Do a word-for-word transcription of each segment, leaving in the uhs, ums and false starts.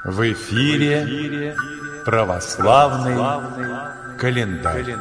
В эфире православный календарь.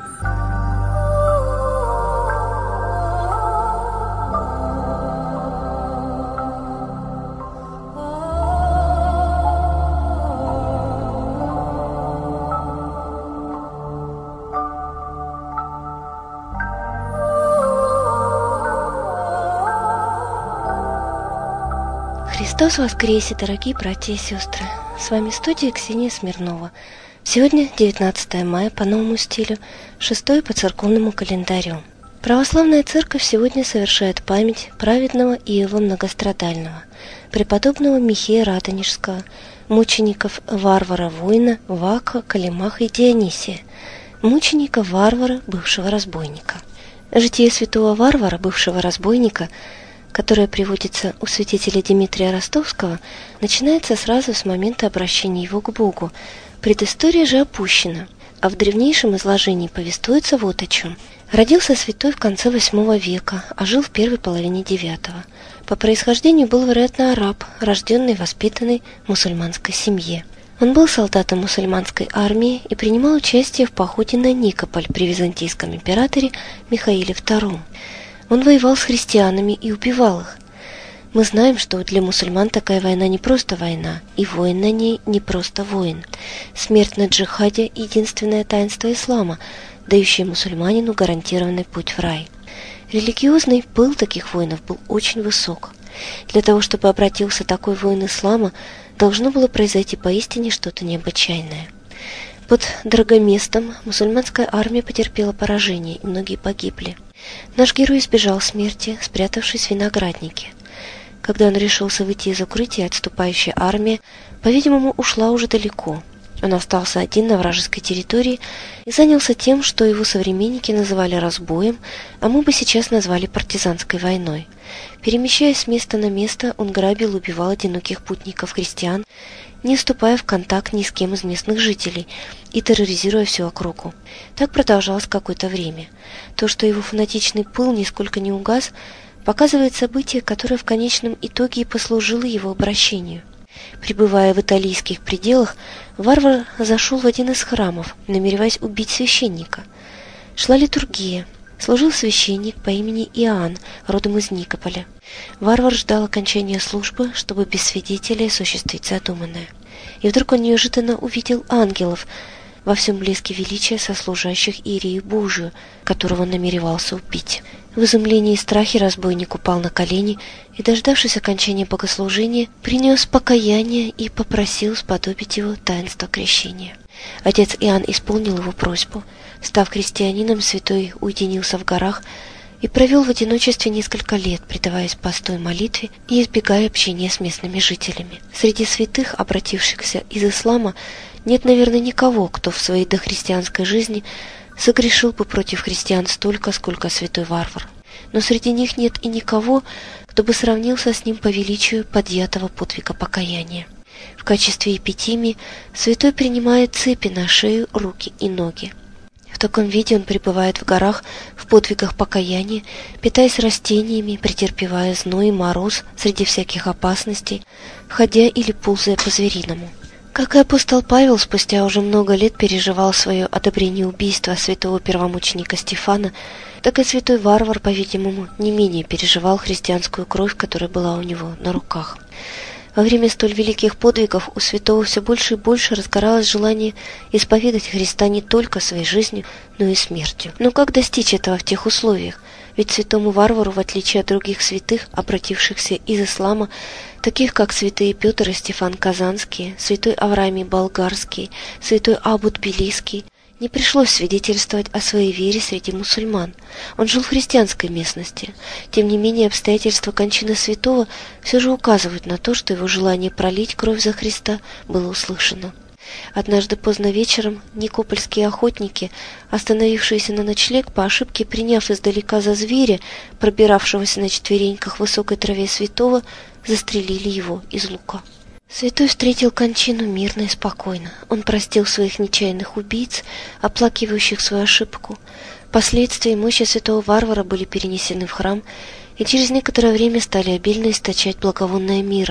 Христос воскресе, дорогие братья и сестры! С вами студия Ксения Смирнова. Сегодня девятнадцатое мая по новому стилю, шестое по церковному календарю. Православная церковь сегодня совершает память праведного Иова Многострадального, преподобного Михея Радонежского, мучеников Варвара-воина, Вака, Калимаха и Дионисия, мученика Варвара, бывшего разбойника. Житие святого Варвара, бывшего разбойника, которое приводится у святителя Дмитрия Ростовского, начинается сразу с момента обращения его к Богу. Предыстория же опущена, а в древнейшем изложении повествуется вот о чем. Родился святой в конце восьмого века, а жил в первой половине девятого. По происхождению был, вероятно, араб, рожденный и воспитанный в мусульманской семье. Он был солдатом мусульманской армии и принимал участие в походе на Никополь при византийском императоре Михаиле втором. Он воевал с христианами и убивал их. Мы знаем, что для мусульман такая война не просто война, и воин на ней не просто воин. Смерть на джихаде – единственное таинство ислама, дающее мусульманину гарантированный путь в рай. Религиозный пыл таких воинов был очень высок. Для того, чтобы обратился такой воин ислама, должно было произойти поистине что-то необычайное. Под Драгоместом мусульманская армия потерпела поражение, и многие погибли. Наш герой избежал смерти, спрятавшись в винограднике. Когда он решился выйти из укрытия, отступающая армия, по-видимому, ушла уже далеко. Он остался один на вражеской территории и занялся тем, что его современники называли разбоем, а мы бы сейчас назвали партизанской войной. Перемещаясь с места на место, он грабил и убивал одиноких путников-христиан, не вступая в контакт ни с кем из местных жителей и терроризируя всю округу. Так продолжалось какое-то время. То, что его фанатичный пыл нисколько не угас, показывает событие, которое в конечном итоге и послужило его обращению. Пребывая в италийских пределах, варвар зашел в один из храмов, намереваясь убить священника. Шла литургия. Служил священник по имени Иоанн, родом из Никополя. Варвар ждал окончания службы, чтобы без свидетелей осуществить задуманное. И вдруг он неожиданно увидел ангелов, во всем блеске величия сослужащих Иерею Божию, которого он намеревался убить. В изумлении и страхе разбойник упал на колени и, дождавшись окончания богослужения, принес покаяние и попросил сподобить его таинство крещения. Отец Иоанн исполнил его просьбу. Став христианином, святой уединился в горах и провел в одиночестве несколько лет, предаваясь посту и молитве и избегая общения с местными жителями. Среди святых, обратившихся из ислама, нет, наверное, никого, кто в своей дохристианской жизни согрешил бы против христиан столько, сколько святой Варвар. Но среди них нет и никого, кто бы сравнился с ним по величию подъятого подвига покаяния. В качестве эпитимии святой принимает цепи на шею, руки и ноги. В таком виде он пребывает в горах в подвигах покаяния, питаясь растениями, претерпевая зной и мороз среди всяких опасностей, ходя или ползая по-звериному. Как и апостол Павел спустя уже много лет переживал свое одобрение убийства святого первомученика Стефана, так и святой Варвар, по-видимому, не менее переживал христианскую кровь, которая была у него на руках. Во время столь великих подвигов у святого все больше и больше разгоралось желание исповедать Христа не только своей жизнью, но и смертью. Но как достичь этого в тех условиях? Ведь святому Варвару, в отличие от других святых, обратившихся из ислама, таких как святые Петр и Стефан Казанский, святой Авраамий Болгарский, святой Абут Белийский, не пришлось свидетельствовать о своей вере среди мусульман. Он жил в христианской местности. Тем не менее, обстоятельства кончины святого все же указывают на то, что его желание пролить кровь за Христа было услышано. Однажды поздно вечером никопольские охотники, остановившиеся на ночлег, по ошибке приняв издалека за зверя, пробиравшегося на четвереньках в высокой траве святого, застрелили его из лука. Святой встретил кончину мирно и спокойно. Он простил своих нечаянных убийц, оплакивающих свою ошибку. Последствия мощи святого Варвара были перенесены в храм и через некоторое время стали обильно источать благовонное мира,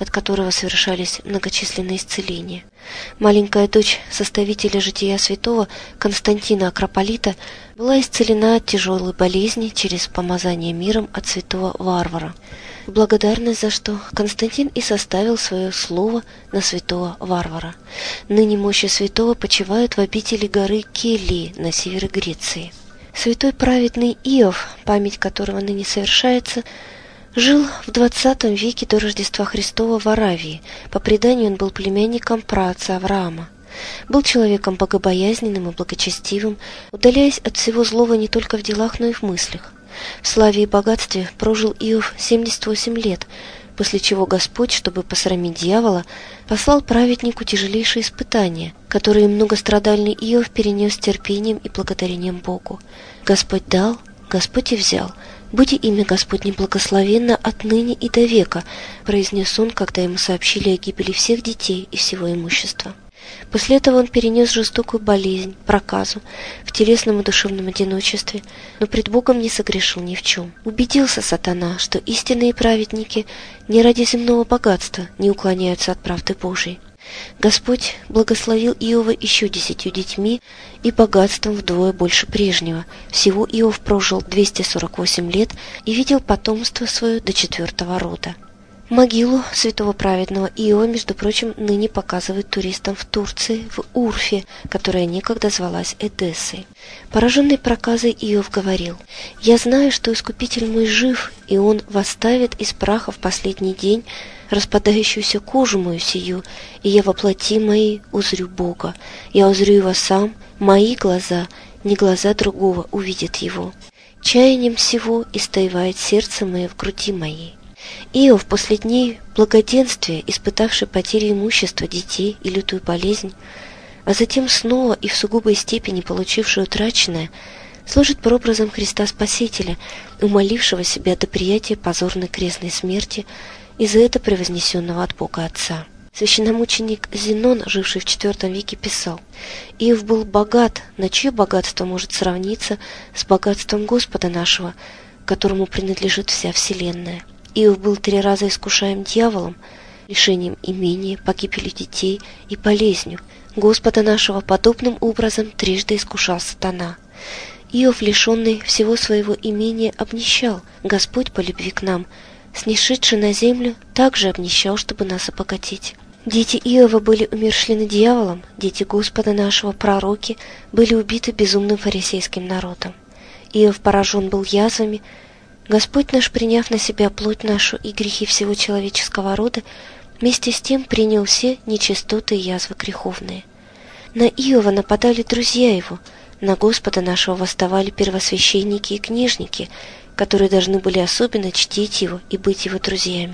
от которого совершались многочисленные исцеления. Маленькая дочь составителя жития святого Константина Акрополита была исцелена от тяжелой болезни через помазание миром от святого Варвара, в благодарность за что Константин и составил свое слово на святого Варвара. Ныне мощи святого почивают в обители горы Келлии на севере Греции. Святой праведный Иов, память которого ныне совершается, жил в двадцатом веке до Рождества Христова в Аравии. По преданию он был племянником праотца Авраама. Был человеком богобоязненным и благочестивым, удаляясь от всего злого не только в делах, но и в мыслях. В славе и богатстве прожил Иов семьдесят восемь лет, после чего Господь, чтобы посрамить дьявола, послал праведнику тяжелейшие испытания, которые многострадальный Иов перенес с терпением и благодарением Богу. Господь дал, Господь и взял. «Будь имя Господне благословенно отныне и до века», произнес он, когда ему сообщили о гибели всех детей и всего имущества. После этого он перенес жестокую болезнь, проказу, в телесном и душевном одиночестве, но пред Богом не согрешил ни в чем. Убедился сатана, что истинные праведники не ради земного богатства не уклоняются от правды Божией. Господь благословил Иова еще десятью детьми и богатством вдвое больше прежнего. Всего Иов прожил двести сорок восемь лет и видел потомство свое до четвертого рода. Могилу святого праведного Иова, между прочим, ныне показывают туристам в Турции, в Урфе, которая некогда звалась Эдессой. Пораженный проказой Иов говорил: «Я знаю, что Искупитель мой жив, и Он восставит из праха в последний день распадающуюся кожу мою сию, и я во плоти моей узрю Бога. Я узрю Его сам, мои глаза, не глаза другого, увидят Его. Чаянием всего истаивает сердце мое в груди моей». Иов после дней благоденствия, испытавший потери имущества, детей и лютую болезнь, а затем снова и в сугубой степени получивший утраченное, служит прообразом Христа Спасителя, умолившего себя до приятия позорной крестной смерти и за это превознесенного от Бога Отца. Священномученик Зенон, живший в четвертом веке, писал: «Иов был богат, на чье богатство может сравниться с богатством Господа нашего, которому принадлежит вся вселенная. Иов был три раза искушаем дьяволом, лишением имения, погибелью детей и болезнью. Господа нашего подобным образом трижды искушал сатана. Иов, лишенный всего своего имения, обнищал. Господь по любви к нам, снишедший на землю, также обнищал, чтобы нас обогатить. Дети Иова были умерщвлены дьяволом, дети Господа нашего, пророки, были убиты безумным фарисейским народом. Иов поражен был язвами. Господь наш, приняв на себя плоть нашу и грехи всего человеческого рода, вместе с тем принял все нечистоты и язвы греховные. На Иова нападали друзья его, на Господа нашего восставали первосвященники и книжники, которые должны были особенно чтить его и быть его друзьями.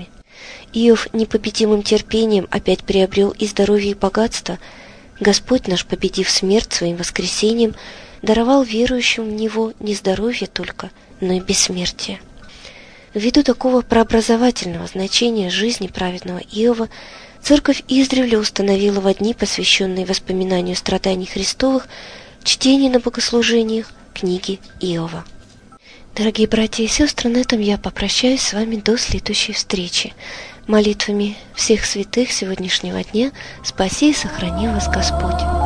Иов непобедимым терпением опять приобрел и здоровье, и богатство. Господь наш, победив смерть своим воскресением, даровал верующим в Него не здоровье только, но и бессмертие. Ввиду такого преобразовательного значения жизни праведного Иова, Церковь издревле установила во дни, посвященные воспоминанию страданий Христовых, чтение на богослужениях книги Иова. Дорогие братья и сестры, на этом я попрощаюсь с вами до следующей встречи. Молитвами всех святых сегодняшнего дня спаси и сохрани вас Господь.